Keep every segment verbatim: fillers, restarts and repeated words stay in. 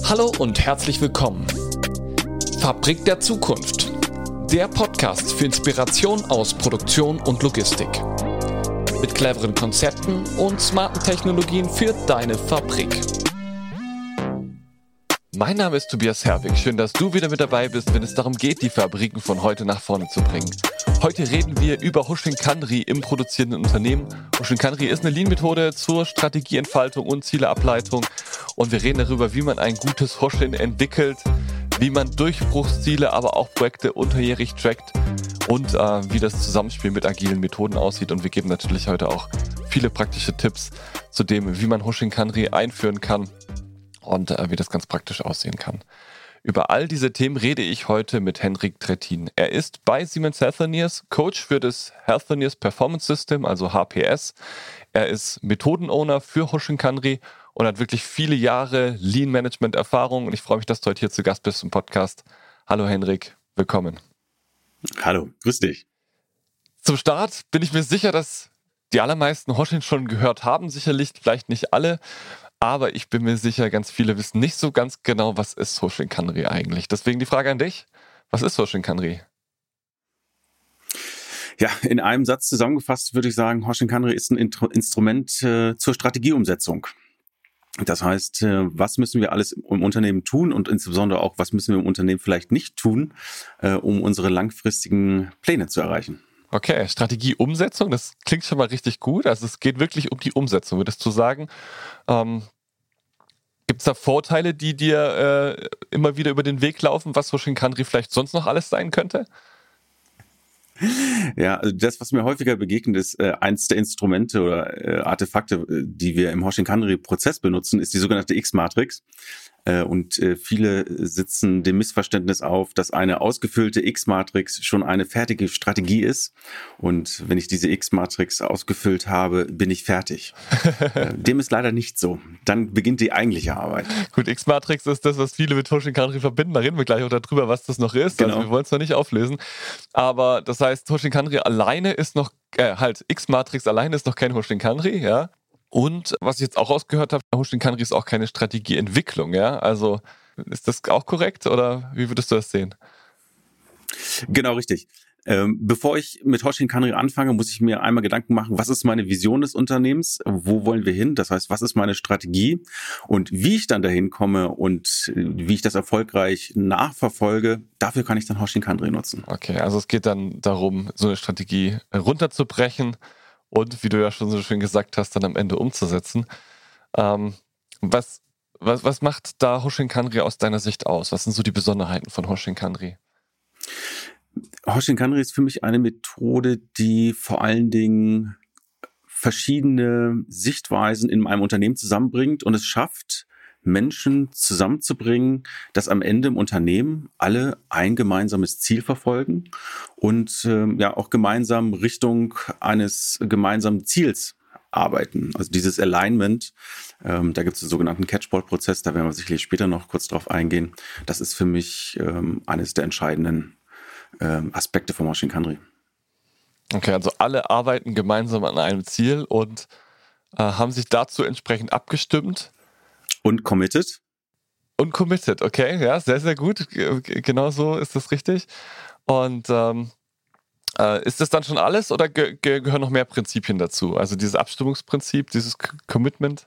Hallo und herzlich willkommen. Fabrik der Zukunft. Der Podcast für Inspiration aus Produktion und Logistik. Mit cleveren Konzepten und smarten Technologien für deine Fabrik. Mein Name ist Tobias Herwig. Schön, dass du wieder mit dabei bist, wenn es darum geht, die Fabriken von heute nach vorne zu bringen. Heute reden wir über Hoshin Kanri im produzierenden Unternehmen. Hoshin Kanri ist eine Lean-Methode zur Strategieentfaltung und Zieleableitung. Und wir reden darüber, wie man ein gutes Hoshin entwickelt, wie man Durchbruchsziele, aber auch Projekte unterjährig trackt und äh, wie das Zusammenspiel mit agilen Methoden aussieht. Und wir geben natürlich heute auch viele praktische Tipps zu dem, wie man Hoshin Kanri einführen kann und äh, wie das ganz praktisch aussehen kann. Über all diese Themen rede ich heute mit Henrik Trettin. Er ist bei Siemens Healthineers Coach für das Healthineers Performance System, also H P S. Er ist Methodenowner für Hoshin Kanri und hat wirklich viele Jahre Lean-Management-Erfahrung. Und ich freue mich, dass du heute hier zu Gast bist im Podcast. Hallo Henrik, willkommen. Hallo, grüß dich. Zum Start bin ich mir sicher, dass die allermeisten Hoshin schon gehört haben. Sicherlich, vielleicht nicht alle. Aber ich bin mir sicher, ganz viele wissen nicht so ganz genau, was ist Hoshin Kanri eigentlich. Deswegen die Frage an dich, was ist Hoshin Kanri? Ja, in einem Satz zusammengefasst würde ich sagen, Hoshin Kanri ist ein Instrument äh, zur Strategieumsetzung. Das heißt, äh, was müssen wir alles im Unternehmen tun und insbesondere auch, was müssen wir im Unternehmen vielleicht nicht tun, äh, um unsere langfristigen Pläne zu erreichen. Okay, Strategieumsetzung, das klingt schon mal richtig gut. Also es geht wirklich um die Umsetzung, würdest du sagen. Ähm, Gibt es da Vorteile, die dir äh, immer wieder über den Weg laufen, was Hoshin Kanri vielleicht sonst noch alles sein könnte? Ja, also das, was mir häufiger begegnet, ist äh, eins der Instrumente oder äh, Artefakte, die wir im Hoshin Kanri-Prozess benutzen, ist die sogenannte X-Matrix. Äh, und äh, viele sitzen dem Missverständnis auf, dass eine ausgefüllte X-Matrix schon eine fertige Strategie ist. Und wenn ich diese X-Matrix ausgefüllt habe, bin ich fertig. äh, dem ist leider nicht so. Dann beginnt die eigentliche Arbeit. Gut, X-Matrix ist das, was viele mit Hoshin Kanri verbinden. Da reden wir gleich auch darüber, was das noch ist. Genau. Also wir wollen es noch nicht auflösen. Aber das heißt, Hoshin Kanri alleine ist noch, äh, halt, X-Matrix alleine ist noch kein Hoshin Kanri, ja. Und was ich jetzt auch rausgehört habe, Hoshin Kanri ist auch keine Strategieentwicklung, ja. Also ist das auch korrekt oder wie würdest du das sehen? Genau, richtig. Ähm, bevor ich mit Hoshin Kanri anfange, muss ich mir einmal Gedanken machen, was ist meine Vision des Unternehmens? Wo wollen wir hin? Das heißt, was ist meine Strategie? Und wie ich dann dahin komme und wie ich das erfolgreich nachverfolge, dafür kann ich dann Hoshin Kanri nutzen. Okay, also es geht dann darum, so eine Strategie runterzubrechen und, wie du ja schon so schön gesagt hast, dann am Ende umzusetzen. Ähm, was, was, was macht da Hoshin Kanri aus deiner Sicht aus? Was sind so die Besonderheiten von Hoshin Kanri? Hoshin Kanri ist für mich eine Methode, die vor allen Dingen verschiedene Sichtweisen in meinem Unternehmen zusammenbringt und es schafft, Menschen zusammenzubringen, dass am Ende im Unternehmen alle ein gemeinsames Ziel verfolgen und äh, ja auch gemeinsam Richtung eines gemeinsamen Ziels arbeiten. Also dieses Alignment, ähm, da gibt es den sogenannten Catchpole-Prozess, da werden wir sicherlich später noch kurz drauf eingehen. Das ist für mich ähm, eines der entscheidenden ähm, Aspekte von Hoshin Kanri. Okay, also alle arbeiten gemeinsam an einem Ziel und äh, haben sich dazu entsprechend abgestimmt. Und committed. Und committed, okay, ja, sehr, sehr gut. G- Genau so ist das richtig. Und ähm, äh, ist das dann schon alles oder ge- ge- gehören noch mehr Prinzipien dazu? Also dieses Abstimmungsprinzip, dieses C- Commitment?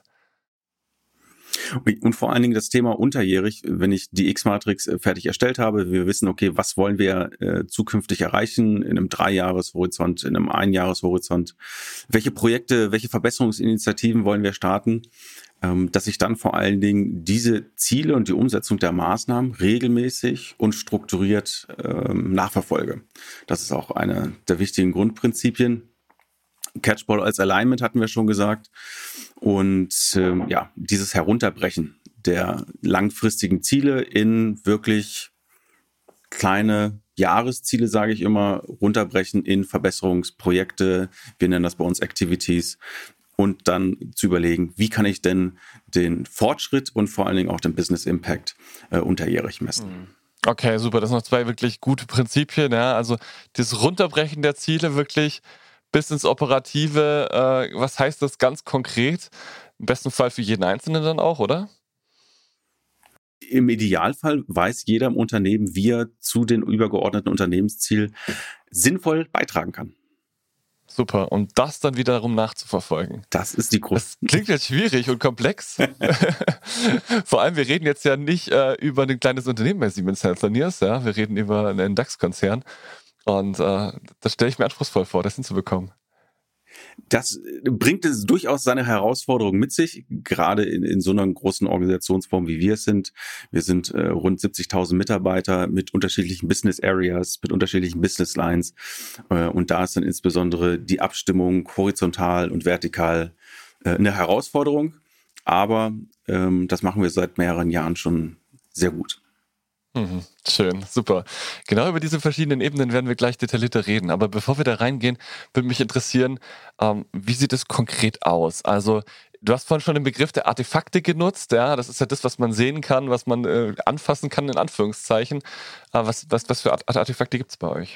Und vor allen Dingen das Thema unterjährig, wenn ich die X-Matrix fertig erstellt habe, wir wissen, okay, was wollen wir äh, zukünftig erreichen in einem Dreijahreshorizont, in einem Einjahreshorizont, welche Projekte, welche Verbesserungsinitiativen wollen wir starten, ähm, dass ich dann vor allen Dingen diese Ziele und die Umsetzung der Maßnahmen regelmäßig und strukturiert ähm, nachverfolge. Das ist auch eine der wichtigen Grundprinzipien. Catchpole als Alignment hatten wir schon gesagt. Und ähm, ja, dieses Herunterbrechen der langfristigen Ziele in wirklich kleine Jahresziele, sage ich immer, runterbrechen in Verbesserungsprojekte. Wir nennen das bei uns Activities. Und dann zu überlegen, wie kann ich denn den Fortschritt und vor allen Dingen auch den Business Impact äh, unterjährig messen. Okay, super. Das sind noch zwei wirklich gute Prinzipien. Ja? Also das Runterbrechen der Ziele wirklich bis ins Operative. Äh, was heißt das ganz konkret? Im besten Fall für jeden Einzelnen dann auch, oder? im Idealfall weiß jeder im Unternehmen, wie er zu den übergeordneten Unternehmensziel sinnvoll beitragen kann. Super. Und das dann wiederum nachzuverfolgen. Das ist die Krux. Das klingt jetzt schwierig und komplex. Vor allem, wir reden jetzt ja nicht äh, über ein kleines Unternehmen bei Siemens Healthineers, ja, wir reden über einen DAX-Konzern. Und äh, das stelle ich mir anspruchsvoll vor, das hinzubekommen. Das bringt es durchaus seine Herausforderungen mit sich, gerade in, in so einer großen Organisationsform, wie wir es sind. Wir sind äh, rund siebzigtausend Mitarbeiter mit unterschiedlichen Business Areas, mit unterschiedlichen Business Lines. Äh, und da ist dann insbesondere die Abstimmung horizontal und vertikal äh, eine Herausforderung. Aber ähm, das machen wir seit mehreren Jahren schon sehr gut. Mhm, schön, super. Genau über diese verschiedenen Ebenen werden wir gleich detaillierter reden. Aber bevor wir da reingehen, würde mich interessieren, ähm, wie sieht es konkret aus? Also du hast vorhin schon den Begriff der Artefakte genutzt. Ja, das ist ja das, was man sehen kann, was man äh, anfassen kann, in Anführungszeichen. Äh, was, was, was für Art- Artefakte gibt es bei euch?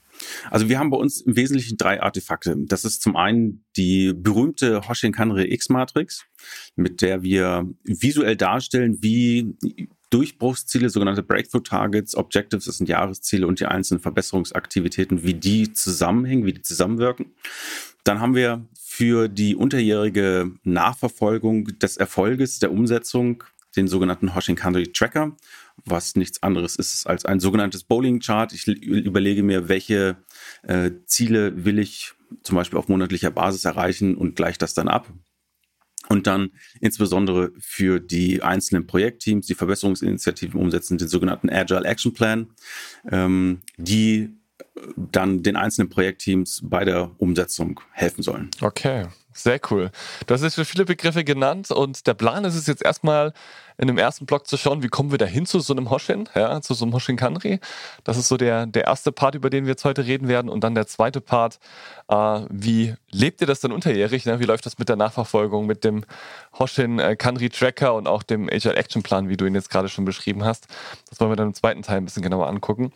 Also wir haben bei uns im Wesentlichen drei Artefakte. Das ist zum einen die berühmte Hoshin Kanri X-Matrix, mit der wir visuell darstellen, wie Durchbruchsziele, sogenannte Breakthrough Targets, Objectives, das sind Jahresziele und die einzelnen Verbesserungsaktivitäten, wie die zusammenhängen, wie die zusammenwirken. Dann haben wir für die unterjährige Nachverfolgung des Erfolges der Umsetzung den sogenannten Hoshin Kanri Tracker, was nichts anderes ist als ein sogenanntes Bowling-Chart. Ich überlege mir, welche äh, Ziele will ich zum Beispiel auf monatlicher Basis erreichen und gleiche das dann ab. Und dann insbesondere für die einzelnen Projektteams, die Verbesserungsinitiativen umsetzen, den sogenannten Agile Action Plan, ähm, die dann den einzelnen Projektteams bei der Umsetzung helfen sollen. Okay, sehr cool. Du hast jetzt schon viele Begriffe genannt und der Plan ist es jetzt erstmal in dem ersten Block zu schauen, wie kommen wir da hin zu so einem Hoshin, ja, zu so einem Hoshin Kanri. Das ist so der, der erste Part, über den wir jetzt heute reden werden. Und dann der zweite Part, äh, wie lebt ihr das dann unterjährig? Ne? Wie läuft das mit der Nachverfolgung, mit dem Hoshin äh, Kanri Tracker und auch dem Agile Action Plan, wie du ihn jetzt gerade schon beschrieben hast? Das wollen wir dann im zweiten Teil ein bisschen genauer angucken.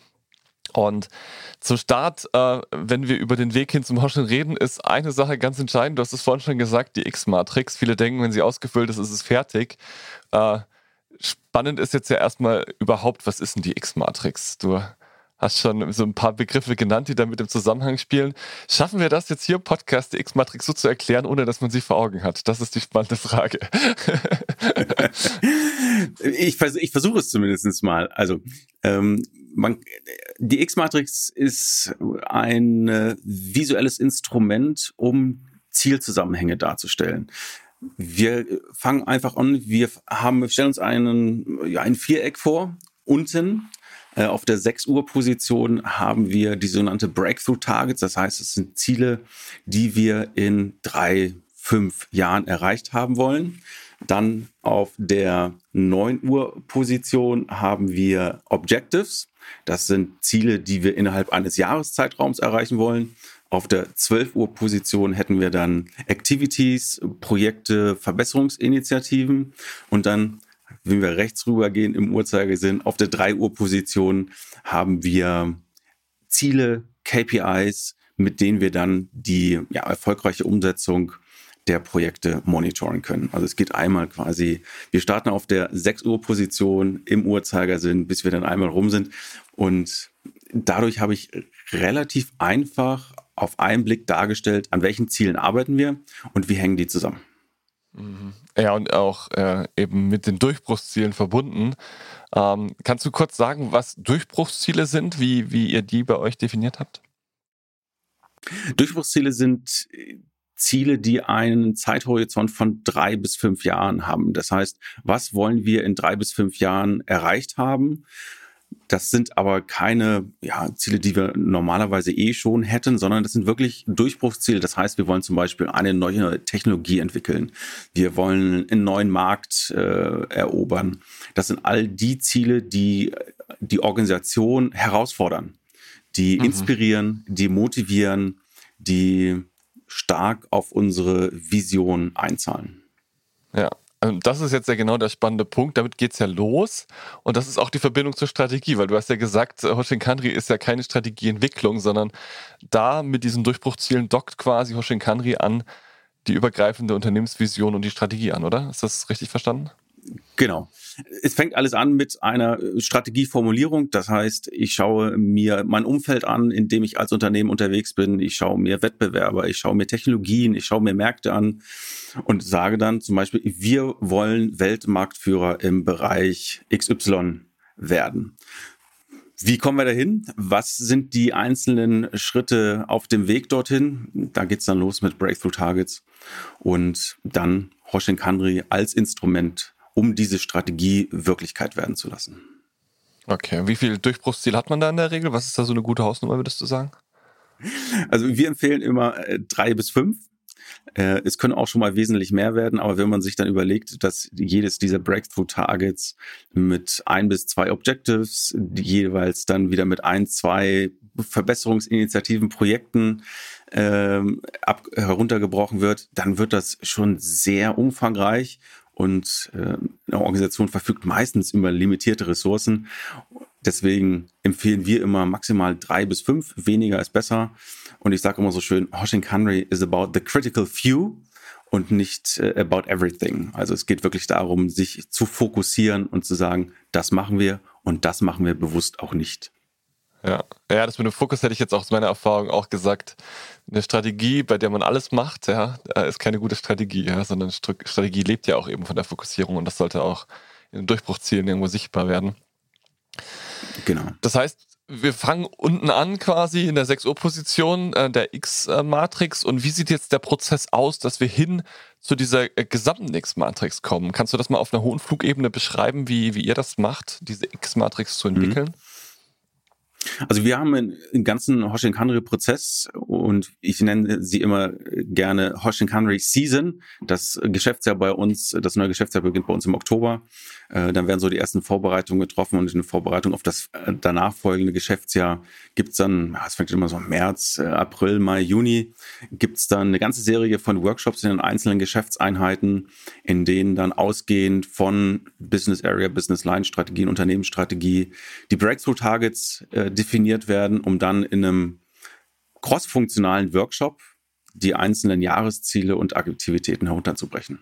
Und zum Start, äh, wenn wir über den Weg hin zum Hoshin reden, ist eine Sache ganz entscheidend. Du hast es vorhin schon gesagt, die X-Matrix. Viele denken, wenn sie ausgefüllt ist, ist es fertig. Äh, spannend ist jetzt ja erstmal überhaupt, was ist denn die X-Matrix? Du hast schon so ein paar Begriffe genannt, die damit im Zusammenhang spielen. Schaffen wir das jetzt hier im Podcast, die X-Matrix so zu erklären, ohne dass man sie vor Augen hat? Das ist die spannende Frage. ich vers- ich versuche es zumindest mal. Also, ähm, Man, die X-Matrix ist ein äh, visuelles Instrument, um Zielzusammenhänge darzustellen. Wir fangen einfach an, wir haben, wir stellen uns einen, ja, ein Viereck vor. Unten äh, auf der sechs Uhr Position haben wir die sogenannte Breakthrough Targets. Das heißt, es sind Ziele, die wir in drei, fünf Jahren erreicht haben wollen. Dann auf der neun Uhr Position haben wir Objectives. Das sind Ziele, die wir innerhalb eines Jahreszeitraums erreichen wollen. Auf der zwölf Uhr Position hätten wir dann Activities, Projekte, Verbesserungsinitiativen. Und dann, wenn wir rechts rüber gehen im Uhrzeigersinn, auf der drei Uhr Position haben wir Ziele, K P Is, mit denen wir dann die ja, erfolgreiche Umsetzung der Projekte monitoren können. Also es geht einmal quasi, wir starten auf der sechs Uhr Position im Uhrzeigersinn, bis wir dann einmal rum sind. Und dadurch habe ich relativ einfach auf einen Blick dargestellt, an welchen Zielen arbeiten wir und wie hängen die zusammen. Ja, und auch äh, eben mit den Durchbruchszielen verbunden. Ähm, kannst du kurz sagen, was Durchbruchsziele sind, wie, wie ihr die bei euch definiert habt? Durchbruchsziele sind Ziele, die einen Zeithorizont von drei bis fünf Jahren haben. Das heißt, was wollen wir in drei bis fünf Jahren erreicht haben? Das sind aber keine ja, Ziele, die wir normalerweise eh schon hätten, sondern das sind wirklich Durchbruchsziele. Das heißt, wir wollen zum Beispiel eine neue Technologie entwickeln. Wir wollen einen neuen Markt äh, erobern. Das sind all die Ziele, die die Organisation herausfordern, die mhm. inspirieren, die motivieren, die stark auf unsere Vision einzahlen. Ja. Das ist jetzt ja genau der spannende Punkt, damit geht es ja los und das ist auch die Verbindung zur Strategie, weil du hast ja gesagt, Hoshin Kanri ist ja keine Strategieentwicklung, sondern da mit diesen Durchbruchszielen dockt quasi Hoshin Kanri an die übergreifende Unternehmensvision und die Strategie an, oder? Ist das richtig verstanden? Genau. Es fängt alles an mit einer Strategieformulierung. Das heißt, ich schaue mir mein Umfeld an, in dem ich als Unternehmen unterwegs bin. Ich schaue mir Wettbewerber, ich schaue mir Technologien, ich schaue mir Märkte an und sage dann zum Beispiel, wir wollen Weltmarktführer im Bereich X Y werden. Wie kommen wir dahin? Was sind die einzelnen Schritte auf dem Weg dorthin? Da geht's dann los mit Breakthrough Targets und dann Hoshin Kanri als Instrument, um diese Strategie Wirklichkeit werden zu lassen. Okay, wie viel Durchbruchsziel hat man da in der Regel? Was ist da so eine gute Hausnummer, würdest du sagen? Also wir empfehlen immer äh, drei bis fünf. Äh, es können auch schon mal wesentlich mehr werden, aber wenn man sich dann überlegt, dass jedes dieser Breakthrough-Targets mit ein bis zwei Objectives, die jeweils dann wieder mit ein, zwei Verbesserungsinitiativen, Projekten ähm, ab, heruntergebrochen wird, dann wird das schon sehr umfangreich und äh, eine Organisation verfügt meistens über limitierte Ressourcen. Deswegen empfehlen wir immer maximal drei bis fünf, weniger ist besser. Und ich sage immer so schön, Hoshin Kanri is about the critical few und nicht uh, about everything. Also es geht wirklich darum, sich zu fokussieren und zu sagen, das machen wir und das machen wir bewusst auch nicht. Ja, ja, das mit dem Fokus hätte ich jetzt auch aus meiner Erfahrung auch gesagt. Eine Strategie, bei der man alles macht, ja, ist keine gute Strategie, ja, sondern Strategie lebt ja auch eben von der Fokussierung und das sollte auch in den Durchbruchszielen irgendwo sichtbar werden. Genau. Das heißt, wir fangen unten an quasi in der sechs Uhr Position äh, der X-Matrix und wie sieht jetzt der Prozess aus, dass wir hin zu dieser äh, gesamten X-Matrix kommen? Kannst du das mal auf einer hohen Flugebene beschreiben, wie, wie ihr das macht, diese X-Matrix zu entwickeln? Mhm. Also wir haben einen, einen ganzen Hoshin Kanri-Prozess und ich nenne sie immer gerne Hoshin Kanri Season. Das Geschäftsjahr bei uns, das neue Geschäftsjahr beginnt bei uns im Oktober. Äh, dann werden so die ersten Vorbereitungen getroffen und in Vorbereitung auf das danach folgende Geschäftsjahr gibt's dann, es fängt immer so im März, April, Mai, Juni, gibt's dann eine ganze Serie von Workshops in den einzelnen Geschäftseinheiten, in denen dann ausgehend von Business Area, Business Line Strategien, Unternehmensstrategie, die Breakthrough Targets äh, definiert werden, um dann in einem cross-funktionalen Workshop die einzelnen Jahresziele und Aktivitäten herunterzubrechen.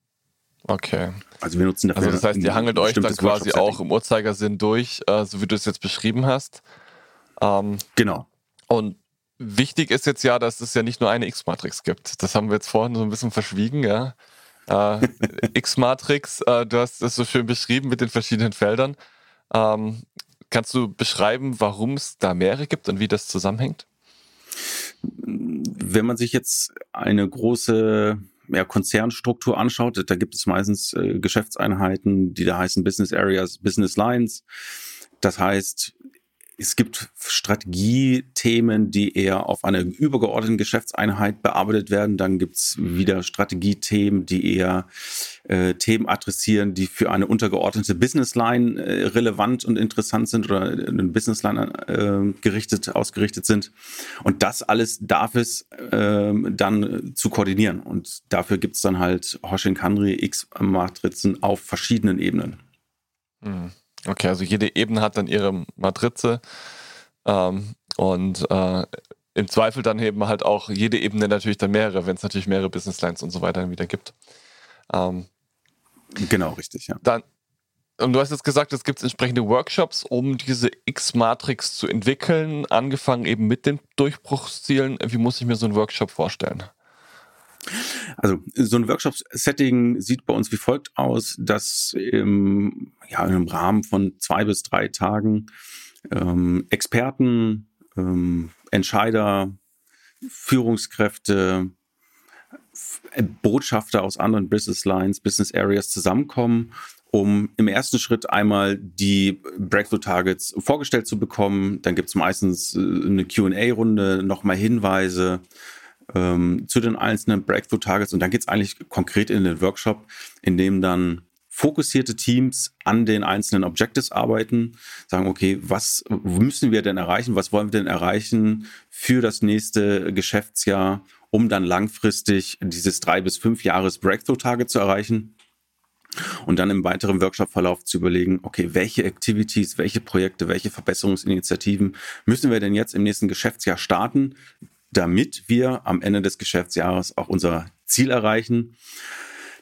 Okay. Also wir nutzen dafür. Also das heißt, ihr hangelt euch dann quasi auch im Uhrzeigersinn durch, äh, so wie du es jetzt beschrieben hast. Ähm, genau. Und wichtig ist jetzt ja, dass es ja nicht nur eine X-Matrix gibt. Das haben wir jetzt vorhin so ein bisschen verschwiegen, ja. Äh, X-Matrix, äh, du hast es so schön beschrieben mit den verschiedenen Feldern. Ähm, kannst du beschreiben, warum es da mehrere gibt und wie das zusammenhängt? Wenn man sich jetzt eine große ja, Konzernstruktur anschaut, da gibt es meistens äh, Geschäftseinheiten, die da heißen Business Areas, Business Lines. Das heißt, es gibt Strategiethemen, die eher auf einer übergeordneten Geschäftseinheit bearbeitet werden. Dann gibt es wieder Strategiethemen, die eher äh, Themen adressieren, die für eine untergeordnete Businessline äh, relevant und interessant sind oder eine Businessline äh, gerichtet, ausgerichtet sind. Und das alles darf es äh, dann zu koordinieren. Und dafür gibt es dann halt Hoshin Kanri X-Matrizen auf verschiedenen Ebenen. Mhm. Okay, also jede Ebene hat dann ihre Matrize ähm, und äh, im Zweifel dann eben halt auch jede Ebene natürlich dann mehrere, wenn es natürlich mehrere Business Lines und so weiter dann wieder gibt. Ähm, genau, richtig, ja. Dann, und du hast jetzt gesagt, es gibt entsprechende Workshops, um diese X-Matrix zu entwickeln, angefangen eben mit den Durchbruchszielen. Wie muss ich mir so einen Workshop vorstellen? Also so ein Workshop-Setting sieht bei uns wie folgt aus, dass im, ja, im Rahmen von zwei bis drei Tagen ähm, Experten, ähm, Entscheider, Führungskräfte, F- Botschafter aus anderen Business Lines, Business Areas zusammenkommen, um im ersten Schritt einmal die Breakthrough Targets vorgestellt zu bekommen. Dann gibt es meistens äh, eine Q and A-Runde, nochmal Hinweise zu den einzelnen Breakthrough Targets und dann geht es eigentlich konkret in den Workshop, in dem dann fokussierte Teams an den einzelnen Objectives arbeiten, sagen, okay, was müssen wir denn erreichen, was wollen wir denn erreichen für das nächste Geschäftsjahr, um dann langfristig dieses drei bis fünf Jahres Breakthrough Target zu erreichen und dann im weiteren Workshop-Verlauf zu überlegen, okay, welche Activities, welche Projekte, welche Verbesserungsinitiativen müssen wir denn jetzt im nächsten Geschäftsjahr starten, damit wir am Ende des Geschäftsjahres auch unser Ziel erreichen.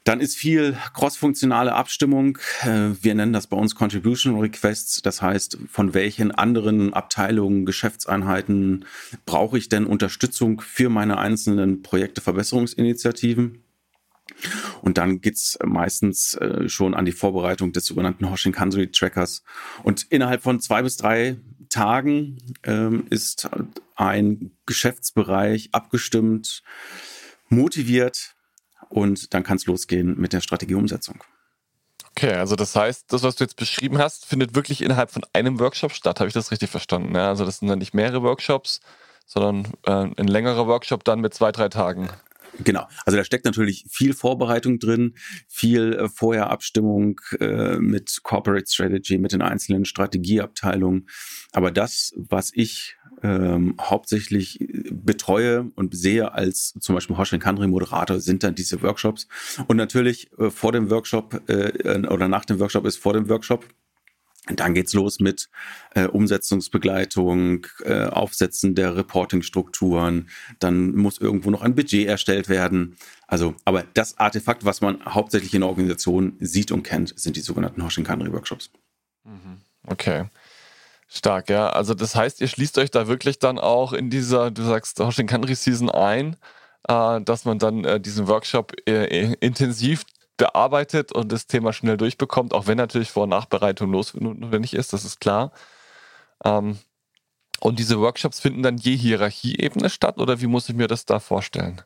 Dann ist viel crossfunktionale Abstimmung. Wir nennen das bei uns Contribution Requests. Das heißt, von welchen anderen Abteilungen, Geschäftseinheiten brauche ich denn Unterstützung für meine einzelnen Projekte, Verbesserungsinitiativen? Und dann geht's meistens äh, schon an die Vorbereitung des sogenannten Hoshin Kanri Trackers. Und innerhalb von zwei bis drei Tagen ähm, ist ein Geschäftsbereich abgestimmt, motiviert und dann kann es losgehen mit der Strategieumsetzung. Okay, also das heißt, das, was du jetzt beschrieben hast, findet wirklich innerhalb von einem Workshop statt. Habe ich das richtig verstanden? Ja, also das sind dann nicht mehrere Workshops, sondern äh, ein längerer Workshop dann mit zwei, drei Tagen. Genau, also da steckt natürlich viel Vorbereitung drin, viel äh, Vorherabstimmung äh, mit Corporate Strategy, mit den einzelnen Strategieabteilungen. Aber das, was ich ähm, hauptsächlich betreue und sehe als zum Beispiel Hoshin Kanri Moderator, sind dann diese Workshops. Und natürlich äh, vor dem Workshop äh, oder nach dem Workshop ist vor dem Workshop. Und dann geht's los mit äh, Umsetzungsbegleitung, äh, Aufsetzen der Reporting-Strukturen. Dann muss irgendwo noch ein Budget erstellt werden. Also, aber das Artefakt, was man hauptsächlich in der Organisation sieht und kennt, sind die sogenannten Hoshin Kanri Workshops. Okay, stark, ja. Also das heißt, ihr schließt euch da wirklich dann auch in dieser, du sagst Hoshin Kanri Season ein, äh, dass man dann äh, diesen Workshop äh, intensiv bearbeitet und das Thema schnell durchbekommt, auch wenn natürlich Vor- und Nachbereitung notwendig ist, das ist klar. Ähm, und diese Workshops finden dann je Hierarchieebene statt oder wie muss ich mir das da vorstellen?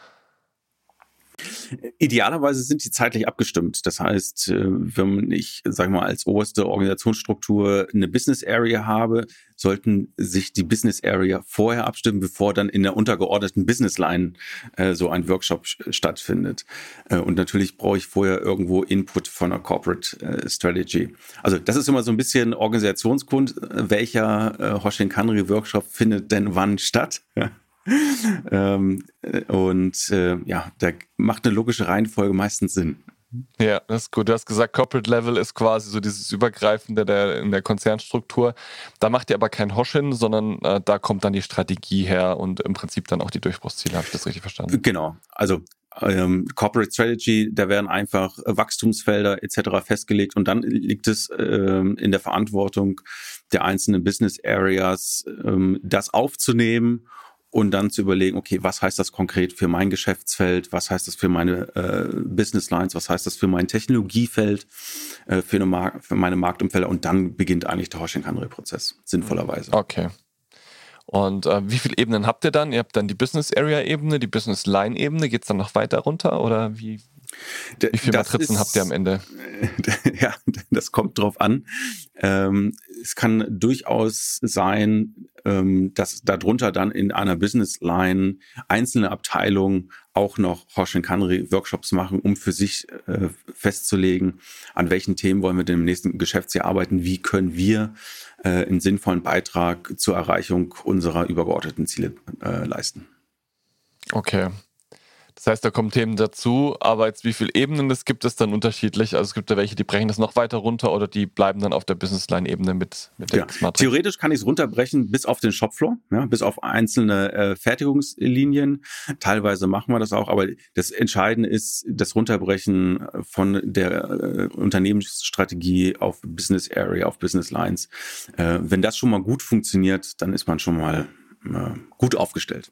Idealerweise sind die zeitlich abgestimmt. Das heißt, wenn ich, sag mal, als oberste Organisationsstruktur eine Business Area habe, sollten sich die Business Area vorher abstimmen, bevor dann in der untergeordneten Business Line äh, so ein Workshop stattfindet. Äh, und natürlich brauche ich vorher irgendwo Input von einer Corporate äh, Strategy. Also das ist immer so ein bisschen Organisationskund, welcher äh, Hoshin Kanri Workshop findet denn wann statt. ähm, und äh, ja, da macht eine logische Reihenfolge meistens Sinn. Ja, das ist gut. Du hast gesagt, Corporate Level ist quasi so dieses Übergreifende der, in der Konzernstruktur. Da macht ihr aber kein Hoshin, sondern äh, da kommt dann die Strategie her und im Prinzip dann auch die Durchbruchsziele. Habe ich das richtig verstanden? Genau. Also ähm, Corporate Strategy, da werden einfach Wachstumsfelder et cetera festgelegt und dann liegt es ähm, in der Verantwortung der einzelnen Business Areas, ähm, das aufzunehmen und dann zu überlegen, okay, was heißt das konkret für mein Geschäftsfeld, was heißt das für meine äh, Business Lines, was heißt das für mein Technologiefeld, äh, für, eine Mar- für meine Marktumfelder und dann beginnt eigentlich der Hoshin Kanri Prozess, sinnvollerweise. Okay. Und äh, wie viele Ebenen habt ihr dann? Ihr habt dann die Business Area Ebene, die Business Line Ebene, geht es dann noch weiter runter oder wie? Wie viele Das Matrizen ist, habt ihr am Ende? Ja, das kommt drauf an. Ähm, es kann durchaus sein, ähm, dass darunter dann in einer Business Line einzelne Abteilungen auch noch Hoshin Kanri Workshops machen, um für sich äh, festzulegen, an welchen Themen wollen wir denn im nächsten Geschäftsjahr arbeiten, wie können wir äh, einen sinnvollen Beitrag zur Erreichung unserer übergeordneten Ziele äh, leisten. Okay. Das heißt, da kommen Themen dazu, aber jetzt wie viele Ebenen das gibt es dann unterschiedlich? Also es gibt ja welche, die brechen das noch weiter runter oder die bleiben dann auf der Business-Line-Ebene mit, mit der Ja. X-Matrix. Theoretisch kann ich es runterbrechen bis auf den Shopfloor, ja, bis auf einzelne äh, Fertigungslinien. Teilweise machen wir das auch, aber das Entscheidende ist das Runterbrechen von der äh, Unternehmensstrategie auf Business Area, auf Business Lines. Äh, wenn das schon mal gut funktioniert, dann ist man schon mal äh, gut aufgestellt.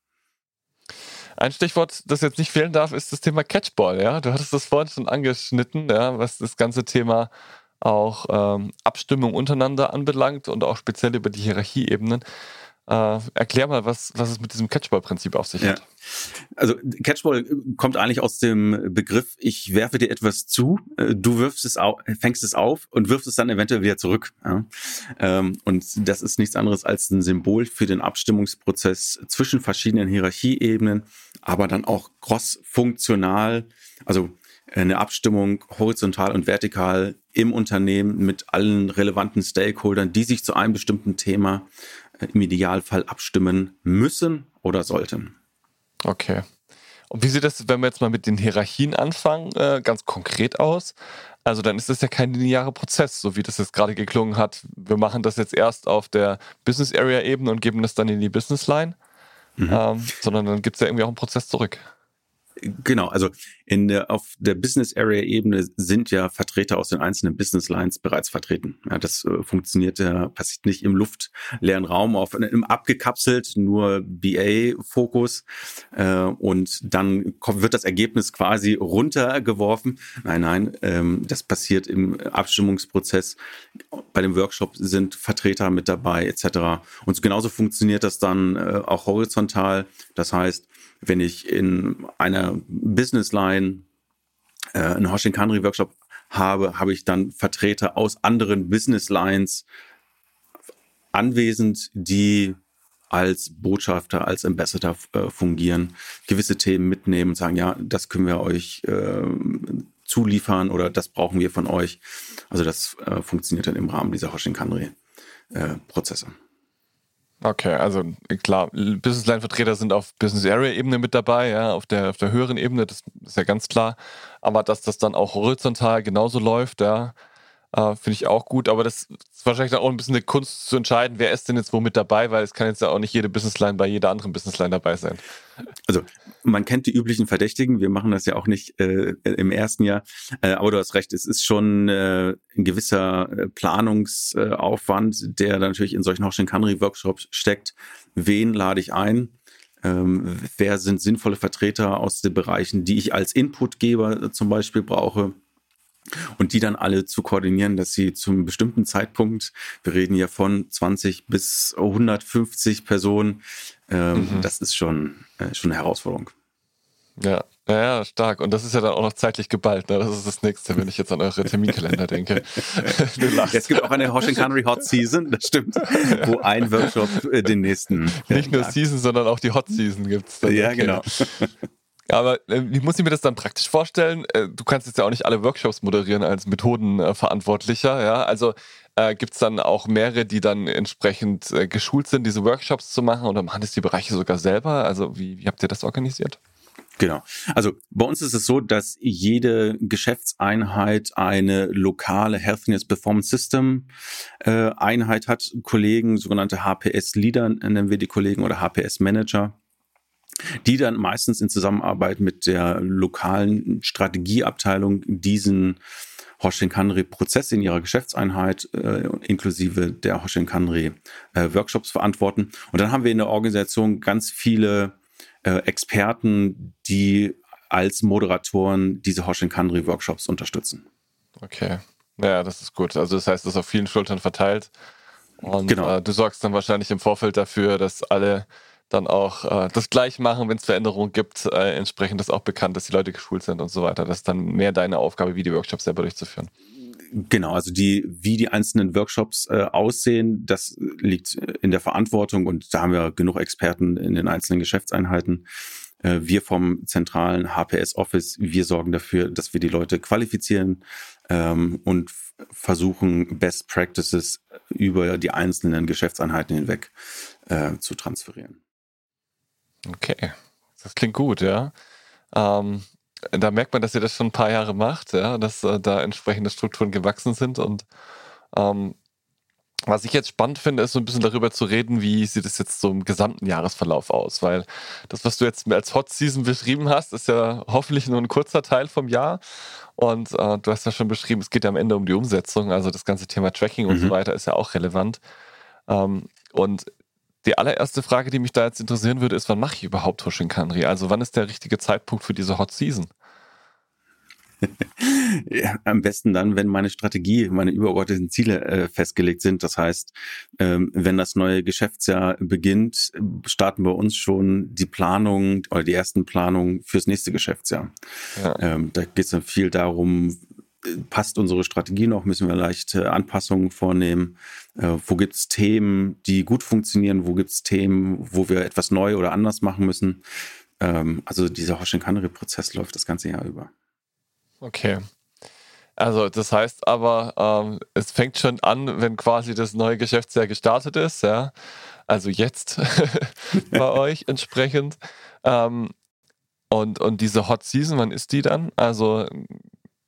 Ein Stichwort, das jetzt nicht fehlen darf, ist das Thema Catchball. Ja? Du hattest das vorhin schon angeschnitten, ja, was das ganze Thema auch ähm, Abstimmung untereinander anbelangt und auch speziell über die Hierarchieebenen. Äh, erklär mal, was, was es mit diesem Catchball-Prinzip auf sich Ja. hat. Also Catchball kommt eigentlich aus dem Begriff, ich werfe dir etwas zu, du wirfst es auf, fängst es auf und wirfst es dann eventuell wieder zurück. Ja? Und das ist nichts anderes als ein Symbol für den Abstimmungsprozess zwischen verschiedenen Hierarchieebenen, aber dann auch cross-funktional, also eine Abstimmung horizontal und vertikal im Unternehmen mit allen relevanten Stakeholdern, die sich zu einem bestimmten Thema im Idealfall abstimmen müssen oder sollten. Okay. Und wie sieht das, wenn wir jetzt mal mit den Hierarchien anfangen, äh, ganz konkret aus? Also dann ist das ja kein linearer Prozess, so wie das jetzt gerade geklungen hat. Wir machen das jetzt erst auf der Business Area Ebene und geben das dann in die Business Line, mhm. ähm, sondern dann gibt es ja irgendwie auch einen Prozess zurück. Genau, also in der, auf der Business Area Ebene sind ja Vertreter aus den einzelnen Business Lines bereits vertreten. Ja, das äh, funktioniert ja, passiert nicht im luftleeren Raum auf einem abgekapselt, nur B A-Fokus äh, und dann kommt, wird das Ergebnis quasi runtergeworfen. Nein, nein, ähm, das passiert im Abstimmungsprozess. Bei dem Workshop sind Vertreter mit dabei et cetera. Und genauso funktioniert das dann äh, auch horizontal. Das heißt, wenn ich in einer Business Line äh, einen Hoshin Kanri Workshop habe, habe ich dann Vertreter aus anderen Business Lines anwesend, die als Botschafter, als Ambassador äh, fungieren, gewisse Themen mitnehmen und sagen, ja, das können wir euch äh, zuliefern oder das brauchen wir von euch. Also das äh, funktioniert dann im Rahmen dieser Hoshin Kanri äh, Prozesse. Okay, also klar, Business-Line-Vertreter sind auf Business-Area-Ebene mit dabei, ja, auf der, auf der höheren Ebene, das ist ja ganz klar. Aber dass das dann auch horizontal genauso läuft, ja, äh, finde ich auch gut. Aber das ist wahrscheinlich dann auch ein bisschen eine Kunst zu entscheiden, wer ist denn jetzt wo mit dabei, weil es kann jetzt ja auch nicht jede Business-Line bei jeder anderen Business-Line dabei sein. Also man kennt die üblichen Verdächtigen, wir machen das ja auch nicht äh, im ersten Jahr, äh, aber du hast recht, es ist schon äh, ein gewisser äh, Planungsaufwand, äh, der dann natürlich in solchen Hoshin Kanri Workshops steckt. Wen lade ich ein? Ähm, wer sind sinnvolle Vertreter aus den Bereichen, die ich als Inputgeber äh, zum Beispiel brauche? Und die dann alle zu koordinieren, dass sie zum bestimmten Zeitpunkt, wir reden ja von zwanzig bis hundertfünfzig Personen, ähm, mhm. das ist schon, äh, schon eine Herausforderung. Ja, ja, stark. Und das ist ja dann auch noch zeitlich geballt. Ne? Das ist das Nächste, wenn ich jetzt an eure Terminkalender denke. Du lachst. Es gibt auch eine Hoshin Kanri Hot Season, das stimmt, wo ein Workshop äh, den nächsten. Nicht nur jagt. Season, sondern auch die Hot Season gibt es. Ja, okay. genau. Aber äh, wie muss ich mir das dann praktisch vorstellen? Äh, du kannst jetzt ja auch nicht alle Workshops moderieren als Methodenverantwortlicher. Äh, ja? Also äh, gibt es dann auch mehrere, die dann entsprechend äh, geschult sind, diese Workshops zu machen, oder machen das die Bereiche sogar selber? Also wie, wie habt ihr das organisiert? Genau. Also bei uns ist es so, dass jede Geschäftseinheit eine lokale Healthiness Performance System äh, Einheit hat. Kollegen, sogenannte H P S-Leader nennen wir die Kollegen oder H P S-Manager, die dann meistens in Zusammenarbeit mit der lokalen Strategieabteilung diesen Hoshin Kanri Prozess in ihrer Geschäftseinheit äh, inklusive der Hoshin Kanri äh, Workshops verantworten. Und dann haben wir in der Organisation ganz viele äh, Experten, die als Moderatoren diese Hoshin Kanri Workshops unterstützen. Okay, ja, das ist gut. Also das heißt, das ist auf vielen Schultern verteilt. Und genau. äh, du sorgst dann wahrscheinlich im Vorfeld dafür, dass alle dann auch äh, das gleich machen, wenn es Veränderungen gibt, äh, entsprechend ist auch bekannt, dass die Leute geschult sind und so weiter. Das ist dann mehr deine Aufgabe, wie die Workshops selber durchzuführen. Genau, also die, wie die einzelnen Workshops äh, aussehen, das liegt in der Verantwortung und da haben wir genug Experten in den einzelnen Geschäftseinheiten. Äh, wir vom zentralen H P S-Office, wir sorgen dafür, dass wir die Leute qualifizieren ähm, und f- versuchen, Best Practices über die einzelnen Geschäftseinheiten hinweg äh, zu transferieren. Okay, das klingt gut, ja. Ähm, da merkt man, dass ihr das schon ein paar Jahre macht, ja, dass äh, da entsprechende Strukturen gewachsen sind. Und ähm, was ich jetzt spannend finde, ist so ein bisschen darüber zu reden, wie sieht es jetzt so im gesamten Jahresverlauf aus, weil das, was du jetzt als Hot Season beschrieben hast, ist ja hoffentlich nur ein kurzer Teil vom Jahr. Und äh, du hast ja schon beschrieben, es geht ja am Ende um die Umsetzung, also das ganze Thema Tracking und Mhm. so weiter ist ja auch relevant. Ähm, und die allererste Frage, die mich da jetzt interessieren würde, ist, wann mache ich überhaupt Hoshin Kanri? Also wann ist der richtige Zeitpunkt für diese Hot Season? Ja, am besten dann, wenn meine Strategie, meine übergeordneten Ziele äh, festgelegt sind. Das heißt, ähm, wenn das neue Geschäftsjahr beginnt, starten bei uns schon die Planung oder die ersten Planungen fürs nächste Geschäftsjahr. Ja. Ähm, da geht es dann viel darum, passt unsere Strategie noch, müssen wir leichte Anpassungen vornehmen. Äh, wo gibt es Themen, die gut funktionieren? Wo gibt es Themen, wo wir etwas neu oder anders machen müssen? Ähm, also dieser Hoshin Kanri-Prozess läuft das ganze Jahr über. Okay. Also das heißt aber, ähm, es fängt schon an, wenn quasi das neue Geschäftsjahr gestartet ist, ja. Also jetzt bei euch entsprechend. Ähm, und, und diese Hot Season, wann ist die dann? Also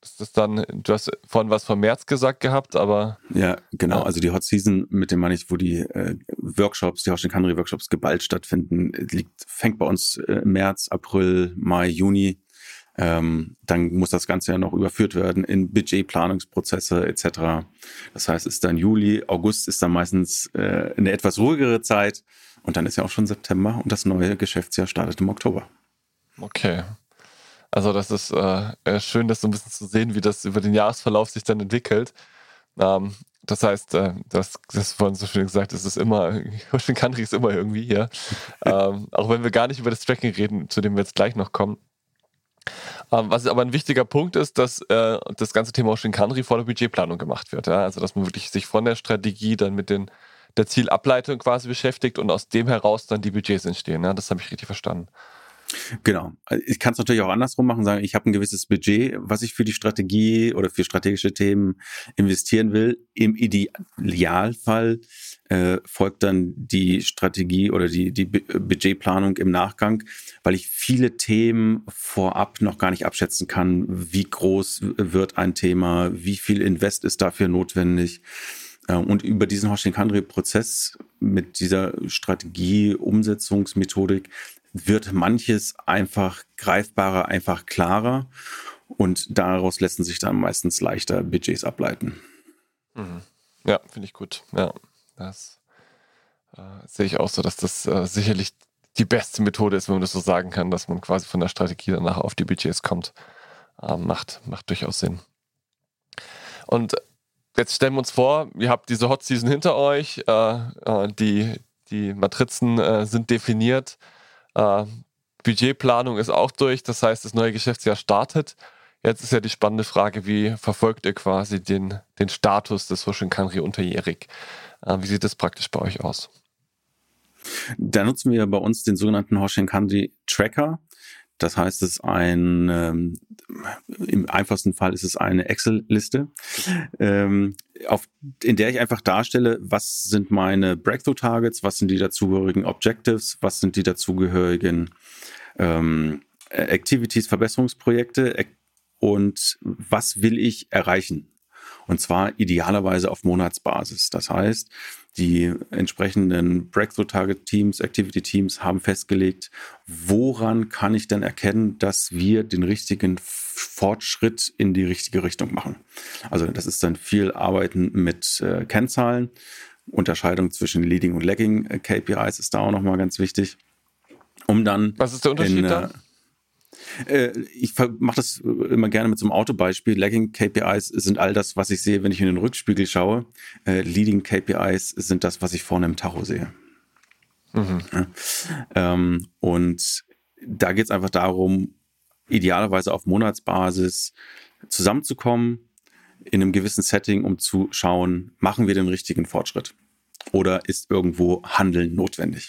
ist das dann, du hast vorhin was vom März gesagt gehabt, aber... Ja, genau. Ja. Also die Hot Season, mit dem meine ich, wo die äh, Workshops, die Hoshin Kanri Workshops geballt stattfinden, liegt, fängt bei uns äh, März, April, Mai, Juni. Ähm, dann muss das Ganze ja noch überführt werden in Budgetplanungsprozesse et cetera. Das heißt, es ist dann Juli, August ist dann meistens äh, eine etwas ruhigere Zeit und dann ist ja auch schon September und das neue Geschäftsjahr startet im Oktober. Okay. Also das ist äh, schön, das so ein bisschen zu sehen, wie das über den Jahresverlauf sich dann entwickelt. Ähm, das heißt, äh, das, das vorhin so schön gesagt, es ist immer, Hoshin Kanri ist immer irgendwie hier. ähm, auch wenn wir gar nicht über das Tracking reden, zu dem wir jetzt gleich noch kommen. Ähm, was aber ein wichtiger Punkt ist, dass äh, das ganze Thema Hoshin Kanri vor der Budgetplanung gemacht wird. Ja? Also dass man wirklich sich von der Strategie dann mit den, der Zielableitung quasi beschäftigt und aus dem heraus dann die Budgets entstehen. Ja? Das habe ich richtig verstanden. Genau. Ich kann es natürlich auch andersrum machen, sagen, ich habe ein gewisses Budget, was ich für die Strategie oder für strategische Themen investieren will. Im Idealfall äh, folgt dann die Strategie oder die, die Budgetplanung im Nachgang, weil ich viele Themen vorab noch gar nicht abschätzen kann. Wie groß wird ein Thema? Wie viel Invest ist dafür notwendig? Und über diesen Hoshin Kanri-Prozess mit dieser Strategie-Umsetzungsmethodik wird manches einfach greifbarer, einfach klarer und daraus lassen sich dann meistens leichter Budgets ableiten. Mhm. Ja, finde ich gut. Ja, das äh, sehe ich auch so, dass das äh, sicherlich die beste Methode ist, wenn man das so sagen kann, dass man quasi von der Strategie danach auf die Budgets kommt. Äh, macht, macht durchaus Sinn. Und jetzt stellen wir uns vor, ihr habt diese Hot Season hinter euch, äh, äh, die, die Matrizen äh, sind definiert, äh, Budgetplanung ist auch durch, das heißt, das neue Geschäftsjahr startet. Jetzt ist ja die spannende Frage, wie verfolgt ihr quasi den, den Status des Hoshin Kanri unterjährig? Äh, wie sieht das praktisch bei euch aus? Da nutzen wir bei uns den sogenannten Hoshin Kanri Tracker. Das heißt, es ist ein, ähm, im einfachsten Fall ist es eine Excel-Liste, ähm, auf, in der ich einfach darstelle, was sind meine Breakthrough-Targets, was sind die dazugehörigen Objectives, was sind die dazugehörigen ähm, Activities, Verbesserungsprojekte und was will ich erreichen. Und zwar idealerweise auf Monatsbasis. Das heißt, die entsprechenden Breakthrough-Target-Teams, Activity-Teams haben festgelegt, woran kann ich denn erkennen, dass wir den richtigen Fortschritt in die richtige Richtung machen. Also das ist dann viel Arbeiten mit äh, Kennzahlen. Unterscheidung zwischen Leading und Lagging äh, K P Is ist da auch nochmal ganz wichtig. Um dann Was ist der Unterschied in, da? Äh, ich mache das immer gerne mit so einem Autobeispiel. Lagging K P Is sind all das, was ich sehe, wenn ich in den Rückspiegel schaue. Äh, Leading K P Is sind das, was ich vorne im Tacho sehe. Mhm. Ja. Ähm, und da geht es einfach darum, idealerweise auf Monatsbasis zusammenzukommen, in einem gewissen Setting, um zu schauen, machen wir den richtigen Fortschritt? Oder ist irgendwo Handeln notwendig?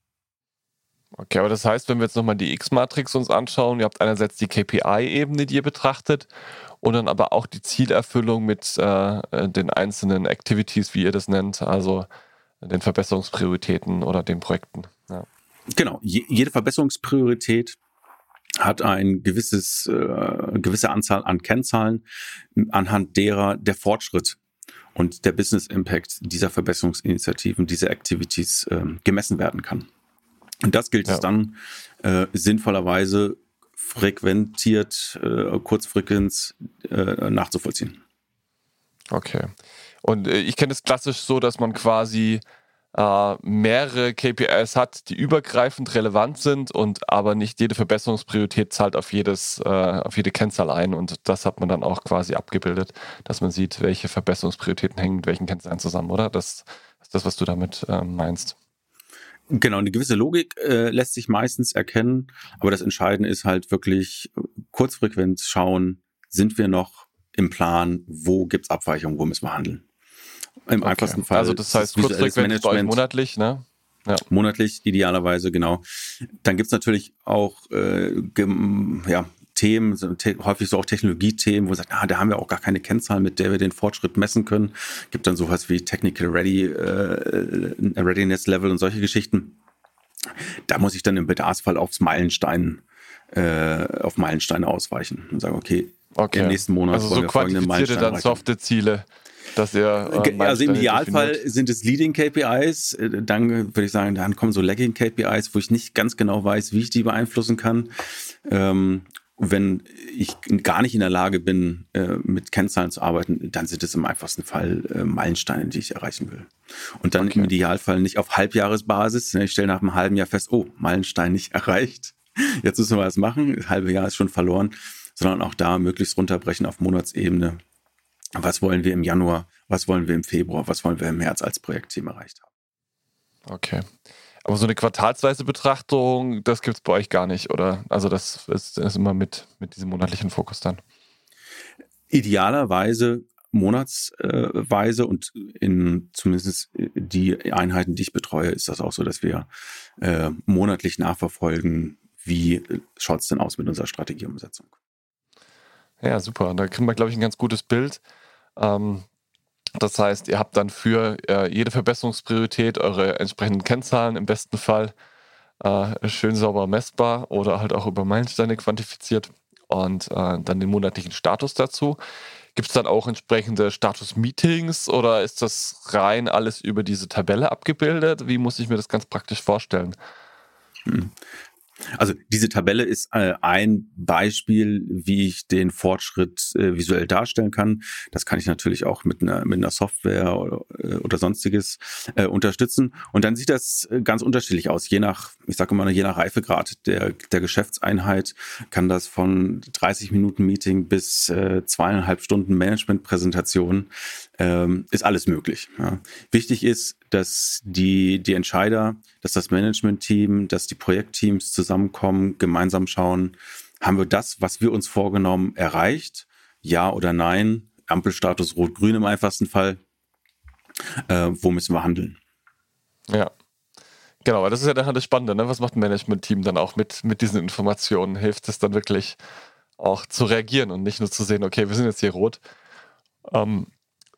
Okay, aber das heißt, wenn wir jetzt nochmal die X-Matrix uns anschauen, ihr habt einerseits die K P I-Ebene, die ihr betrachtet, und dann aber auch die Zielerfüllung mit äh, den einzelnen Activities, wie ihr das nennt, also den Verbesserungsprioritäten oder den Projekten. Ja. Genau, Je- jede Verbesserungspriorität hat ein gewisses, äh, gewisse Anzahl an Kennzahlen, anhand derer der Fortschritt und der Business Impact dieser Verbesserungsinitiativen, dieser Activities äh, gemessen werden kann. Und das gilt ja. es dann äh, sinnvollerweise frequentiert, äh, Kurzfrequenz äh, nachzuvollziehen. Okay. Und äh, ich kenne es klassisch so, dass man quasi äh, mehrere K P Is hat, die übergreifend relevant sind und aber nicht jede Verbesserungspriorität zahlt auf jedes, äh, auf jede Kennzahl ein, und das hat man dann auch quasi abgebildet, dass man sieht, welche Verbesserungsprioritäten hängen mit welchen Kennzahlen zusammen, oder? Das ist das, was du damit äh, meinst. Genau, eine gewisse Logik äh, lässt sich meistens erkennen, aber das Entscheidende ist halt wirklich Kurzfrequenz schauen, sind wir noch im Plan, wo gibt's Abweichungen, wo müssen wir handeln. Im okay. einfachsten Fall. Also das heißt, Kurzfrequenz bei euch monatlich, ne? Ja. Monatlich, idealerweise, genau. Dann gibt's natürlich auch äh, gem, ja, Themen, so, te- häufig so auch Technologiethemen, wo man sagt, ah, da haben wir auch gar keine Kennzahl, mit der wir den Fortschritt messen können. Gibt dann sowas wie Technical Ready, äh, Readiness Level und solche Geschichten. Da muss ich dann im Bedarfsfall aufs Meilenstein, äh, auf Meilensteine ausweichen und sagen, okay, Okay. Im nächsten Monat also wollen so wir folgende quantifiziert ihr Meilensteine dann softe Ziele, dass ihr äh, Also im Idealfall definiert. sind es Leading K P Is, dann würde ich sagen, dann kommen so Lagging K P Is, wo ich nicht ganz genau weiß, wie ich die beeinflussen kann. Ähm, wenn ich gar nicht in der Lage bin, äh, mit Kennzahlen zu arbeiten, dann sind es im einfachsten Fall äh, Meilensteine, die ich erreichen will. Und dann Okay. im Idealfall nicht auf Halbjahresbasis. Ich stelle nach einem halben Jahr fest, oh, Meilenstein nicht erreicht. Jetzt müssen wir was machen. Das halbe Jahr ist schon verloren. Sondern auch da möglichst runterbrechen auf Monatsebene. Was wollen wir im Januar, was wollen wir im Februar, was wollen wir im März als Projektteam erreicht haben. Okay. Aber so eine quartalsweise Betrachtung, das gibt es bei euch gar nicht, oder? Also das ist, ist immer mit, mit diesem monatlichen Fokus dann. Idealerweise monatsweise und in zumindest die Einheiten, die ich betreue, ist das auch so, dass wir äh, monatlich nachverfolgen, wie schaut es denn aus mit unserer Strategieumsetzung. Ja, super. Da kriegen wir, glaube ich, ein ganz gutes Bild. Ähm, das heißt, ihr habt dann für äh, jede Verbesserungspriorität eure entsprechenden Kennzahlen im besten Fall äh, schön sauber messbar oder halt auch über Meilensteine quantifiziert und äh, dann den monatlichen Status dazu. Gibt es dann auch entsprechende Status-Meetings oder ist das rein alles über diese Tabelle abgebildet? Wie muss ich mir das ganz praktisch vorstellen? Hm. Also diese Tabelle ist äh, ein Beispiel, wie ich den Fortschritt äh, visuell darstellen kann. Das kann ich natürlich auch mit einer, mit einer Software oder, oder sonstiges äh, unterstützen. Und dann sieht das ganz unterschiedlich aus. Je nach, ich sage immer, je nach Reifegrad der, der Geschäftseinheit kann das von dreißig Minuten Meeting bis äh, zweieinhalb Stunden Managementpräsentation ähm, ist alles möglich. Ja. Wichtig ist, dass die, die Entscheider, dass das Management-Team, dass die Projektteams zusammenkommen, gemeinsam schauen, haben wir das, was wir uns vorgenommen, erreicht? Ja oder nein? Ampelstatus rot-grün im einfachsten Fall. Äh, wo müssen wir handeln? Ja, genau, aber das ist ja dann das Spannende, ne? Was macht ein Management-Team dann auch mit, mit diesen Informationen? Hilft es dann wirklich auch zu reagieren und nicht nur zu sehen, okay, wir sind jetzt hier rot. Ähm,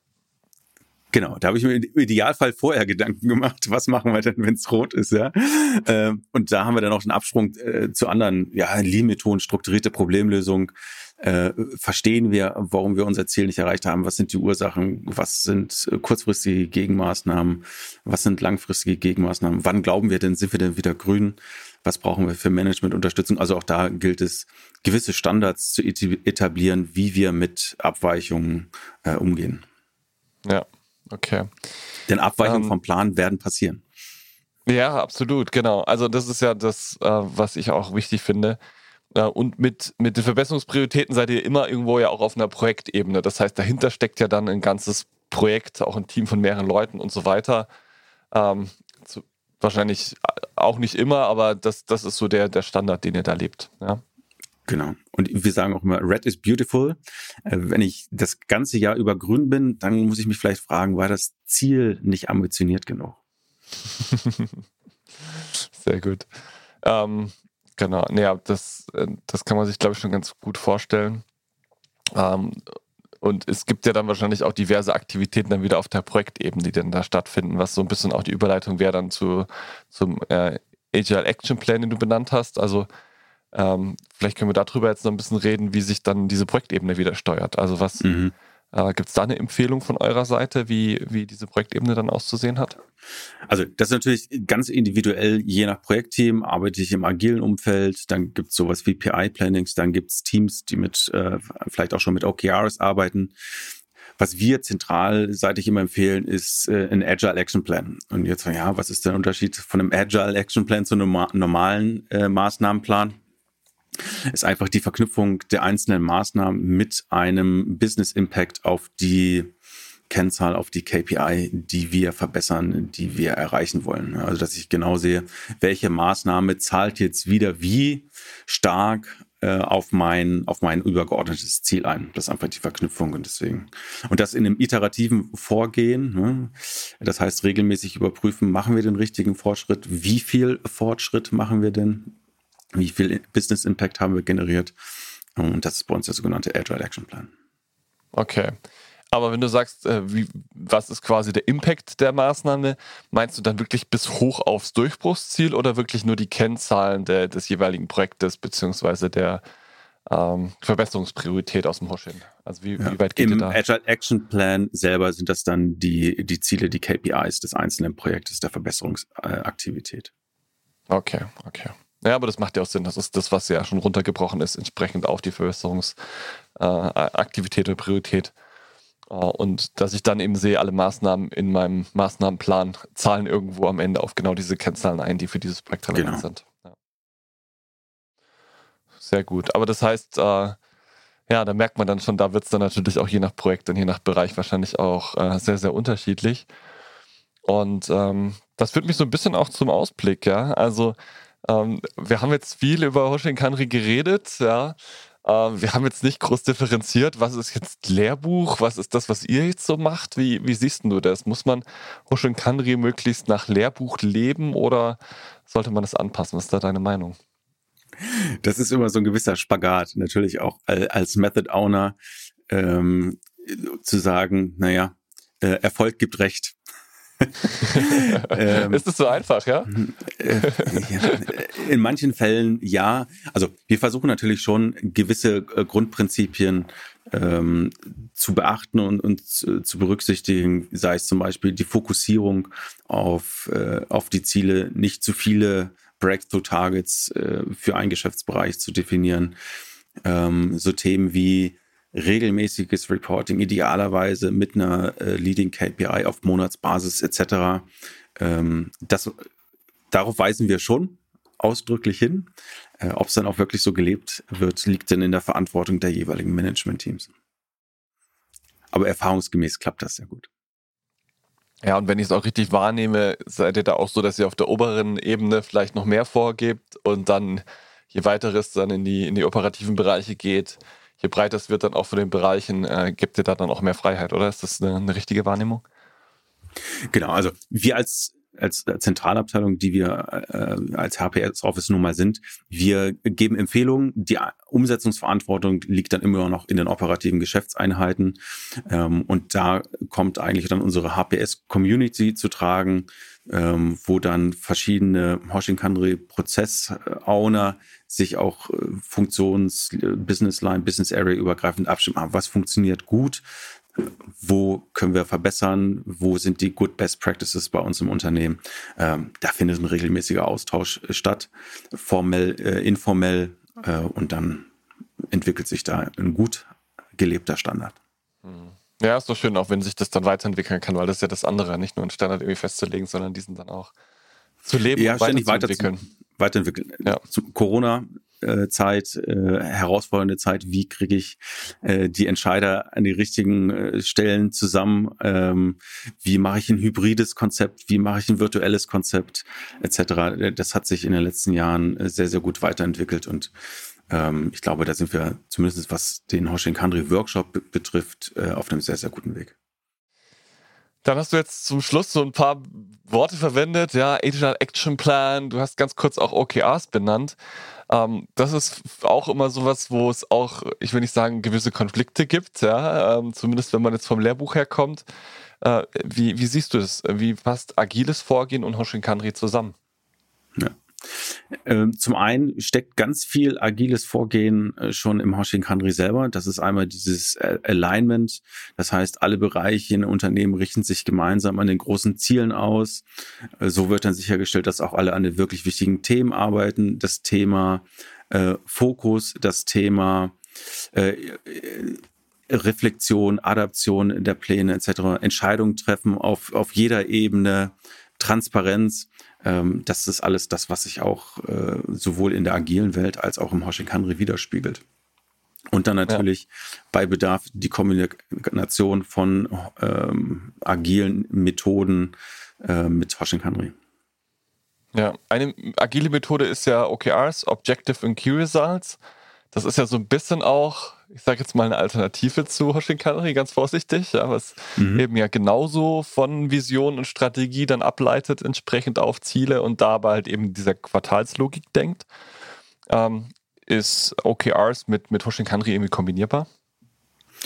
Genau, da habe ich mir im Idealfall vorher Gedanken gemacht, was machen wir denn, wenn es rot ist, ja. Ähm, und da haben wir dann auch den Absprung äh, zu anderen, ja, Lean-Methoden, strukturierte Problemlösung. Äh, verstehen wir, warum wir unser Ziel nicht erreicht haben? Was sind die Ursachen? Was sind äh, kurzfristige Gegenmaßnahmen? Was sind langfristige Gegenmaßnahmen? Wann glauben wir denn, sind wir denn wieder grün? Was brauchen wir für Managementunterstützung? Also auch da gilt es, gewisse Standards zu etablieren, wie wir mit Abweichungen äh, umgehen. Ja. Okay. Denn Abweichungen ähm, vom Plan werden passieren. Ja, absolut, genau. Also das ist ja das, äh, was ich auch wichtig finde. Äh, und mit, mit den Verbesserungsprioritäten seid ihr immer irgendwo ja auch auf einer Projektebene. Das heißt, dahinter steckt ja dann ein ganzes Projekt, auch ein Team von mehreren Leuten und so weiter. Ähm, zu, wahrscheinlich auch nicht immer, aber das, das ist so der, der Standard, den ihr da lebt. Ja. Genau. Und wir sagen auch immer, Red is beautiful. Wenn ich das ganze Jahr über grün bin, dann muss ich mich vielleicht fragen, war das Ziel nicht ambitioniert genug? Sehr gut. Ähm, genau. Naja, das, das kann man sich, glaube ich, schon ganz gut vorstellen. Ähm, und es gibt ja dann wahrscheinlich auch diverse Aktivitäten dann wieder auf der Projektebene, die dann da stattfinden, was so ein bisschen auch die Überleitung wäre dann zu, zum äh, Agile Action Plan, den du benannt hast. Also Ähm, vielleicht können wir darüber jetzt noch ein bisschen reden, wie sich dann diese Projektebene wieder steuert. Also was mhm. äh, gibt es da eine Empfehlung von eurer Seite, wie, wie diese Projektebene dann auszusehen hat? Also das ist natürlich ganz individuell, je nach Projektteam arbeite ich im agilen Umfeld, dann gibt es sowas wie P I-Plannings, dann gibt es Teams, die mit äh, vielleicht auch schon mit O K Rs arbeiten. Was wir zentralseitig immer empfehlen, ist äh, ein Agile Action Plan. Und jetzt, ja, was ist der Unterschied von einem Agile Action Plan zu einem normalen äh, Maßnahmenplan? Ist einfach die Verknüpfung der einzelnen Maßnahmen mit einem Business Impact auf die Kennzahl, auf die K P I, die wir verbessern, die wir erreichen wollen. Also, dass ich genau sehe, welche Maßnahme zahlt jetzt wieder wie stark äh, auf mein, auf mein übergeordnetes Ziel ein. Das ist einfach die Verknüpfung und deswegen. Und das in einem iterativen Vorgehen. Ne? Das heißt, regelmäßig überprüfen, machen wir den richtigen Fortschritt? Wie viel Fortschritt machen wir denn? Wie viel Business Impact haben wir generiert? Und das ist bei uns der sogenannte Agile Action Plan. Okay. Aber wenn du sagst, äh, wie, was ist quasi der Impact der Maßnahme, meinst du dann wirklich bis hoch aufs Durchbruchsziel oder wirklich nur die Kennzahlen der, des jeweiligen Projektes beziehungsweise der, ähm, Verbesserungspriorität aus dem Hoshin? Also wie, Ja. wie weit geht Im ihr da? Agile Action Plan selber sind das dann die, die Ziele, die K P Is des einzelnen Projektes der Verbesserungsaktivität. Okay, okay. Ja, aber das macht ja auch Sinn. Das ist das, was ja schon runtergebrochen ist, entsprechend auf die Verbesserungsaktivität äh, oder Priorität. Uh, und dass ich dann eben sehe, alle Maßnahmen in meinem Maßnahmenplan zahlen irgendwo am Ende auf genau diese Kennzahlen ein, die für dieses Projekt relevant Genau. sind. Ja. Sehr gut. Aber das heißt, uh, ja, da merkt man dann schon, da wird es dann natürlich auch je nach Projekt und je nach Bereich wahrscheinlich auch uh, sehr, sehr unterschiedlich. Und ähm, das führt mich so ein bisschen auch zum Ausblick, ja. Also ähm, wir haben jetzt viel über Hoshin Kanri geredet, ja. Ähm, wir haben jetzt nicht groß differenziert, was ist jetzt Lehrbuch, was ist das, was ihr jetzt so macht? Wie, wie siehst du das? Muss man Hoshin Kanri möglichst nach Lehrbuch leben oder sollte man das anpassen? Was ist da deine Meinung? Das ist immer so ein gewisser Spagat, natürlich auch als Method Owner ähm, zu sagen, naja, äh, Erfolg gibt Recht. ähm, ist es so einfach, ja? Äh, ja? In manchen Fällen ja. Also wir versuchen natürlich schon gewisse äh, Grundprinzipien ähm, zu beachten und, und zu, zu berücksichtigen, sei es zum Beispiel die Fokussierung auf, äh, auf die Ziele, nicht zu viele Breakthrough-Targets äh, für einen Geschäftsbereich zu definieren. Ähm, so Themen wie regelmäßiges Reporting, idealerweise mit einer äh, Leading K P I auf Monatsbasis et cetera. Ähm, das, darauf weisen wir schon ausdrücklich hin. Äh, Ob es dann auch wirklich so gelebt wird, liegt dann in der Verantwortung der jeweiligen Management-Teams. Aber erfahrungsgemäß klappt das sehr gut. Ja, und wenn ich es auch richtig wahrnehme, seid ihr da auch so, dass ihr auf der oberen Ebene vielleicht noch mehr vorgebt und dann, je weiter es dann in die, in die operativen Bereiche geht, je breiter es wird dann auch von den Bereichen, äh, gibt ihr da dann auch mehr Freiheit, oder? Ist das eine, eine richtige Wahrnehmung? Genau, also wir als als Zentralabteilung, die wir äh, als H P S Office nun mal sind, wir geben Empfehlungen. Die Umsetzungsverantwortung liegt dann immer noch in den operativen Geschäftseinheiten. Ähm, und da kommt eigentlich dann unsere H P S-Community zu tragen, ähm, wo dann verschiedene Hoshin Kanri Prozess-Owner sich auch äh, Funktions-, Business-Line, Business-Area übergreifend abstimmen. Was funktioniert gut? Wo können wir verbessern? Wo sind die Good Best Practices bei uns im Unternehmen? Ähm, da findet ein regelmäßiger Austausch statt, formell, äh, informell, äh, und dann entwickelt sich da ein gut gelebter Standard. Ja, ist doch schön, auch wenn sich das dann weiterentwickeln kann, weil das ist ja das andere, nicht nur einen Standard irgendwie festzulegen, sondern diesen dann auch zu leben ja, und ständig weiterzuentwickeln. Weiter zu, weiterentwickeln. Ja. Zu Corona äh, Zeit, äh, herausfordernde Zeit, wie kriege ich äh, die Entscheider an die richtigen äh, Stellen zusammen, ähm, wie mache ich ein hybrides Konzept, wie mache ich ein virtuelles Konzept et cetera. Das hat sich in den letzten Jahren sehr, sehr gut weiterentwickelt und ähm, ich glaube, da sind wir zumindest was den Hoshin Kanri Workshop be- betrifft, äh, auf einem sehr, sehr guten Weg. Dann hast du jetzt zum Schluss so ein paar Worte verwendet, ja, Agile Action Plan, du hast ganz kurz auch O K Rs benannt. Ähm, das ist auch immer sowas, wo es auch, ich will nicht sagen, gewisse Konflikte gibt, ja, ähm, zumindest wenn man jetzt vom Lehrbuch herkommt. Äh, wie, wie siehst du das? Wie passt agiles Vorgehen und Hoshin Kanri zusammen? Ja. Zum einen steckt ganz viel agiles Vorgehen schon im Hoshin Kanri selber. Das ist einmal dieses Alignment. Das heißt, alle Bereiche in Unternehmen richten sich gemeinsam an den großen Zielen aus. So wird dann sichergestellt, dass auch alle an den wirklich wichtigen Themen arbeiten. Das Thema äh, Fokus, das Thema äh, Reflexion, Adaption der Pläne et cetera. Entscheidungen treffen auf, auf jeder Ebene, Transparenz. Das ist alles das, was sich auch äh, sowohl in der agilen Welt als auch im Hoshin Kanri widerspiegelt. Und dann natürlich ja. bei Bedarf die Kombination von ähm, agilen Methoden äh, mit Hoshin Kanri. Ja, eine agile Methode ist ja O K Rs, Objective and Key Results. Das ist ja so ein bisschen auch, ich sage jetzt mal, eine Alternative zu Hoshin Kanri, ganz vorsichtig, ja, was mhm. eben ja genauso von Vision und Strategie dann ableitet, entsprechend auf Ziele und dabei halt eben dieser Quartalslogik denkt. Ähm, ist O K Rs mit, mit Hoshin Kanri irgendwie kombinierbar?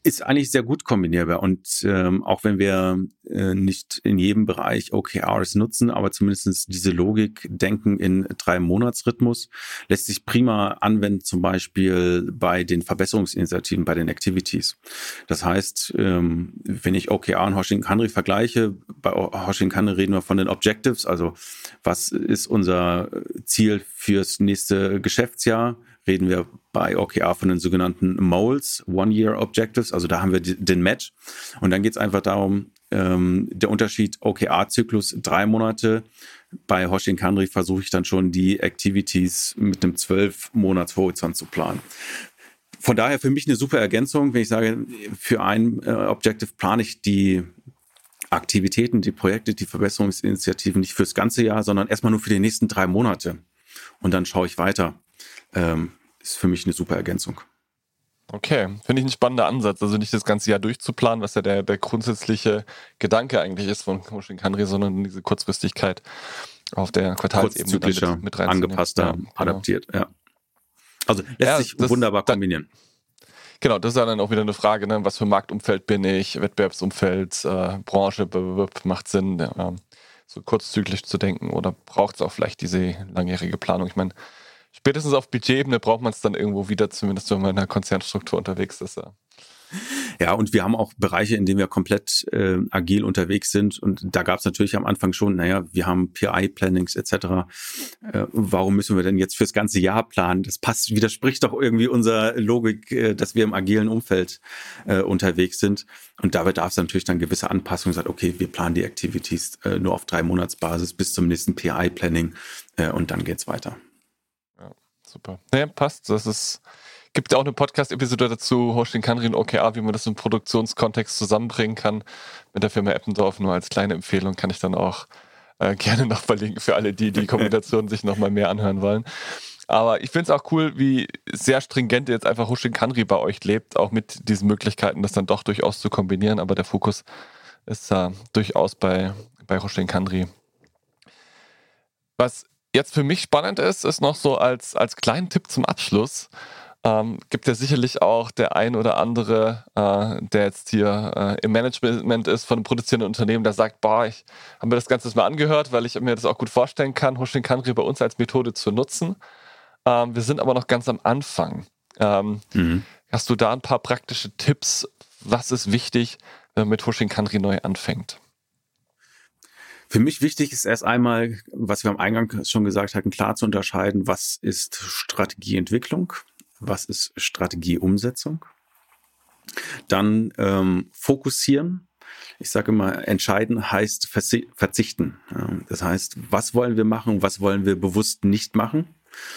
Ist eigentlich sehr gut kombinierbar und ähm, auch wenn wir äh, nicht in jedem Bereich O K Rs nutzen, aber zumindest diese Logik denken in drei Monatsrhythmus, lässt sich prima anwenden, zum Beispiel bei den Verbesserungsinitiativen, bei den Activities. Das heißt, ähm, wenn ich O K R und Hoshin Kanri vergleiche, bei Hoshin Kanri reden wir von den Objectives, also was ist unser Ziel fürs nächste Geschäftsjahr, reden wir bei O K R von den sogenannten Moles, One-Year Objectives, also da haben wir den Match. Und dann geht es einfach darum, ähm, der Unterschied O K R-Zyklus drei Monate. Bei Hoshin Kanri versuche ich dann schon die Activities mit einem zwölf-Monats-Horizont zu planen. Von daher für mich eine super Ergänzung, wenn ich sage, für ein äh, Objective plane ich die Aktivitäten, die Projekte, die Verbesserungsinitiativen nicht fürs ganze Jahr, sondern erstmal nur für die nächsten drei Monate. Und dann schaue ich weiter. Ähm, ist für mich eine super Ergänzung. Okay, finde ich ein spannender Ansatz. Also nicht das ganze Jahr durchzuplanen, was ja der, der grundsätzliche Gedanke eigentlich ist von Hoshin Kanri, sondern diese Kurzfristigkeit auf der Quartalsebene kurzzyklischer, mit, mit angepasster, ja, genau. adaptiert. Ja. Also lässt ja, sich das, wunderbar kombinieren. Da, genau, das ist ja dann auch wieder eine Frage, ne? Was für Marktumfeld bin ich, Wettbewerbsumfeld, äh, Branche, Bewerb, macht Sinn, äh, so kurzzyklisch zu denken oder braucht es auch vielleicht diese langjährige Planung? Ich meine, spätestens auf Budgetebene braucht man es dann irgendwo wieder, zumindest wenn man in einer Konzernstruktur unterwegs ist. Ja, ja und wir haben auch Bereiche, in denen wir komplett äh, agil unterwegs sind. Und da gab es natürlich am Anfang schon, naja, wir haben P I-Plannings et cetera. Äh, warum müssen wir denn jetzt fürs ganze Jahr planen? Das passt, widerspricht doch irgendwie unserer Logik, äh, dass wir im agilen Umfeld äh, unterwegs sind. Und dabei darf es natürlich dann gewisse Anpassungen sein. Okay, wir planen die Activities äh, nur auf drei Monatsbasis bis zum nächsten P I-Planning äh, und dann geht's weiter. Super. Ja, passt. Das ist, gibt ja auch eine Podcast-Episode dazu, Hoshin Kanri und O K R, wie man das im Produktionskontext zusammenbringen kann. Mit der Firma Eppendorf nur als kleine Empfehlung kann ich dann auch äh, gerne noch verlinken für alle, die die Kombination sich noch mal mehr anhören wollen. Aber ich finde es auch cool, wie sehr stringent jetzt einfach Hoshin Kanri bei euch lebt, auch mit diesen Möglichkeiten, das dann doch durchaus zu kombinieren. Aber der Fokus ist äh, durchaus bei, bei Hoshin Kanri. Was jetzt für mich spannend ist, ist noch so als, als kleinen Tipp zum Abschluss, ähm, gibt ja sicherlich auch der ein oder andere, äh, der jetzt hier äh, im Management ist von einem produzierenden Unternehmen, der sagt, boah, ich habe mir das Ganze mal angehört, weil ich mir das auch gut vorstellen kann, Hoshin Kanri bei uns als Methode zu nutzen. Ähm, wir sind aber noch ganz am Anfang. Ähm, mhm. Hast du da ein paar praktische Tipps? Was ist wichtig, wenn man mit Hoshin Kanri neu anfängt? Für mich wichtig ist erst einmal, was wir am Eingang schon gesagt hatten, klar zu unterscheiden, was ist Strategieentwicklung, was ist Strategieumsetzung. Dann ähm, fokussieren. Ich sage immer, entscheiden heißt verzichten. Das heißt, was wollen wir machen, was wollen wir bewusst nicht machen.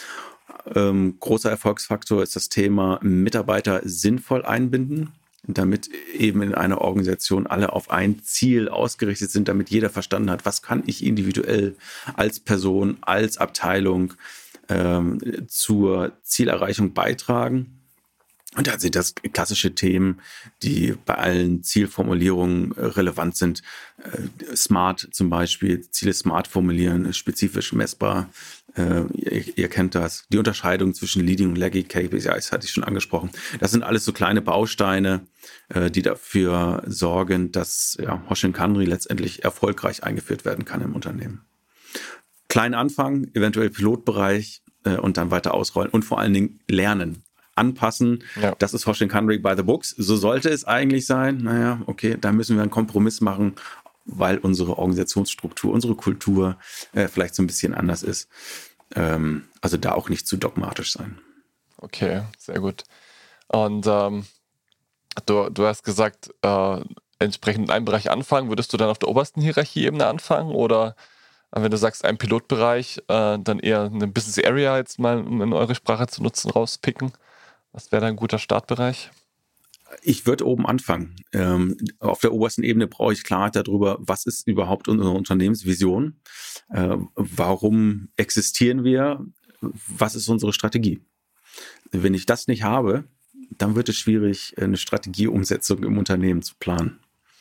Ähm, großer Erfolgsfaktor ist das Thema Mitarbeiter sinnvoll einbinden, damit eben in einer Organisation alle auf ein Ziel ausgerichtet sind, damit jeder verstanden hat, was kann ich individuell als Person, als Abteilung ähm, zur Zielerreichung beitragen. Und da sind das klassische Themen, die bei allen Zielformulierungen relevant sind. Äh, smart zum Beispiel, Ziele smart formulieren, spezifisch messbar. Äh, ihr, ihr kennt das. Die Unterscheidung zwischen Leading und Lagging K P Is hatte ich schon angesprochen. Das sind alles so kleine Bausteine, äh, die dafür sorgen, dass ja, Hoshin Kanri letztendlich erfolgreich eingeführt werden kann im Unternehmen. Kleinen Anfang, eventuell Pilotbereich äh, und dann weiter ausrollen und vor allen Dingen lernen. Anpassen. Ja. Das ist Hoshin Kanri by the books. So sollte es eigentlich sein. Naja, okay, da müssen wir einen Kompromiss machen, weil unsere Organisationsstruktur, unsere Kultur äh, vielleicht so ein bisschen anders ist. Ähm, also da auch nicht zu dogmatisch sein. Okay, sehr gut. Und ähm, du, du hast gesagt, äh, entsprechend in einem Bereich anfangen. Würdest du dann auf der obersten Hierarchieebene anfangen oder wenn du sagst, ein Pilotbereich, äh, dann eher eine Business Area jetzt mal, um in eure Sprache zu nutzen, rauspicken? Was wäre da ein guter Startbereich? Ich würde oben anfangen. Ähm, auf der obersten Ebene brauche ich Klarheit darüber, was ist überhaupt unsere Unternehmensvision? Äh, warum existieren wir? Was ist unsere Strategie? Wenn ich das nicht habe, dann wird es schwierig, eine Strategieumsetzung im Unternehmen zu planen.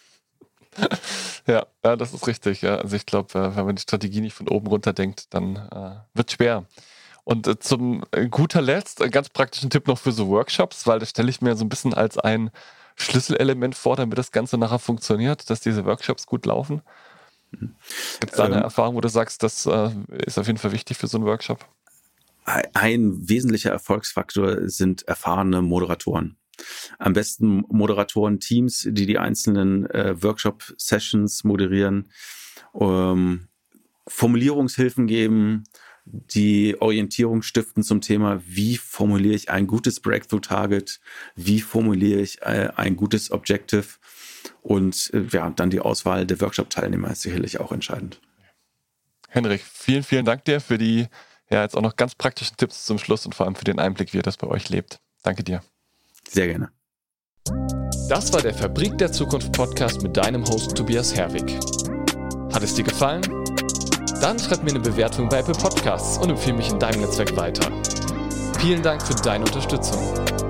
Ja, ja, das ist richtig. Ja. Also ich glaube, wenn man die Strategie nicht von oben runter denkt, dann äh, wird es schwer. Und äh, zum äh, guter Letzt einen ganz praktischen Tipp noch für so Workshops, weil das stelle ich mir so ein bisschen als ein Schlüsselelement vor, damit das Ganze nachher funktioniert, dass diese Workshops gut laufen? Gibt es da eine ähm, Erfahrung, wo du sagst, das äh, ist auf jeden Fall wichtig für so einen Workshop? Ein wesentlicher Erfolgsfaktor sind erfahrene Moderatoren. Am besten Moderatoren-Teams, die die einzelnen äh, Workshop-Sessions moderieren, ähm, Formulierungshilfen geben, die Orientierung stiften zum Thema, wie formuliere ich ein gutes Breakthrough-Target, wie formuliere ich äh, ein gutes Objective und äh, ja, dann die Auswahl der Workshop-Teilnehmer ist sicherlich auch entscheidend. Henrik, vielen, vielen Dank dir für die ja jetzt auch noch ganz praktischen Tipps zum Schluss und vor allem für den Einblick, wie ihr das bei euch lebt. Danke dir. Sehr gerne. Das war der Fabrik der Zukunft Podcast mit deinem Host Tobias Herwig. Hat es dir gefallen? Dann schreib mir eine Bewertung bei Apple Podcasts und empfehle mich in deinem Netzwerk weiter. Vielen Dank für deine Unterstützung.